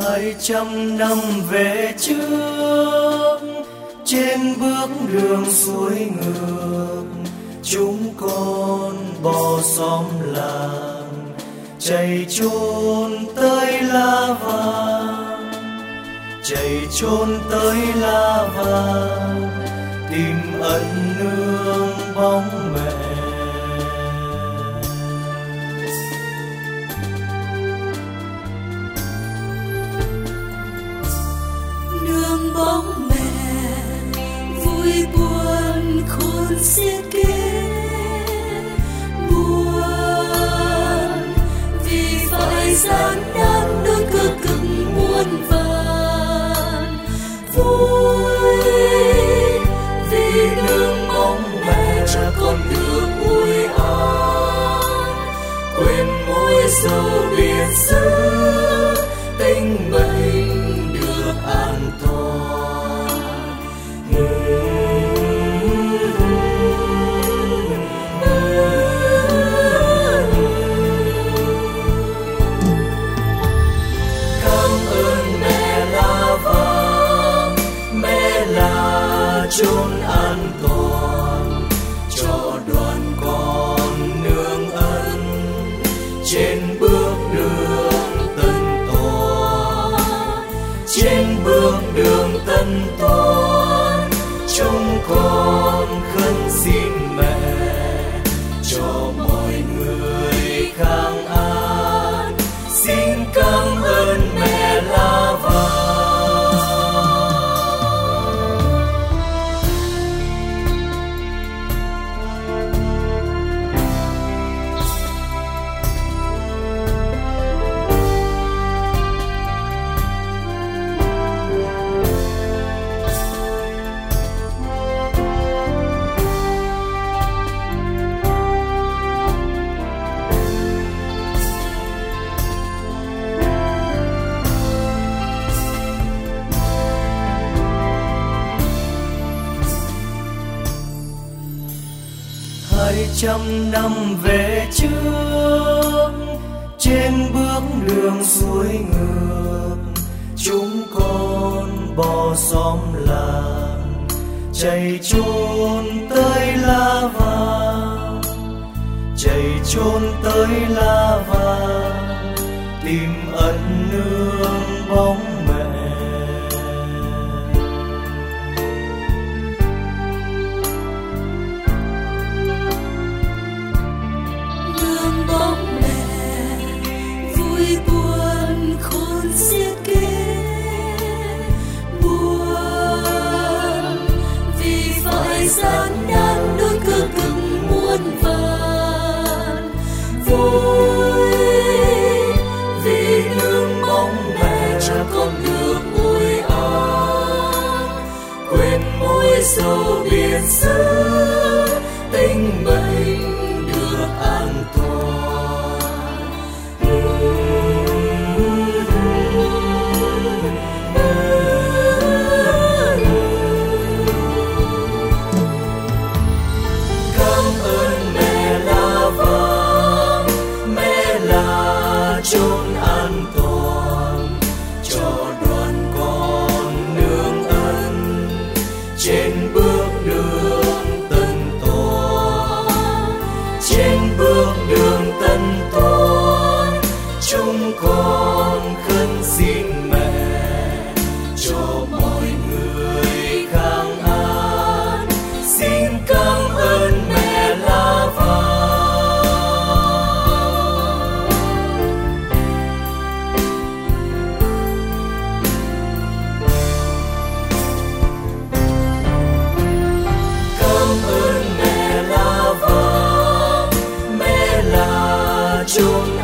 200 năm về trước, trên bước đường xuôi ngược, chúng con bỏ xóm làng chạy trốn tới La Vang, chạy trốn tới La Vang, tìm ẩn nương bóng mẹ. Nương bóng mẹ vui buồn khôn xiết kẽ, buồn vì phải gian nan đôi cơ cực muôn vàn, vui vì nương bóng mẹ cho con được vui an, quên mối sầu biệt xứ tình mình được an toàn. Cảm ơn mẹ La Vang, mẹ là chốn an toàn cho đoàn con nương ân trên bước đường tân toàn, trên bước đường tân toàn. Chúng con khấn xin mẹ cho mọi người khang an, xin cảm ơn mẹ La Vang. Trăm năm về trước, trên bước đường xuôi ngược, chúng con bỏ xóm làng chạy trốn tới La Vang, chạy trốn tới La Vang, tìm ẩn nương bóng mẹ. Bóng mẹ vui buồn khôn xiết kẽ, buồn vì phải gian nan đôi cơ cực muôn vàn, vui vì nương bóng mẹ cho con được vui an, quên mối sầu biệt xứ tình mình được an toàn. Cảm ơn mẹ La Vang, mẹ là chốn an toàn cho đoàn con nương ân trên bước đường tân toàn, trên bước đường tân toàn. Chúng con khấn xin mẹ cho mọi người khang an, xin cảm ơn mẹ La Vang. Cảm ơn mẹ La Vang, mẹ là chốn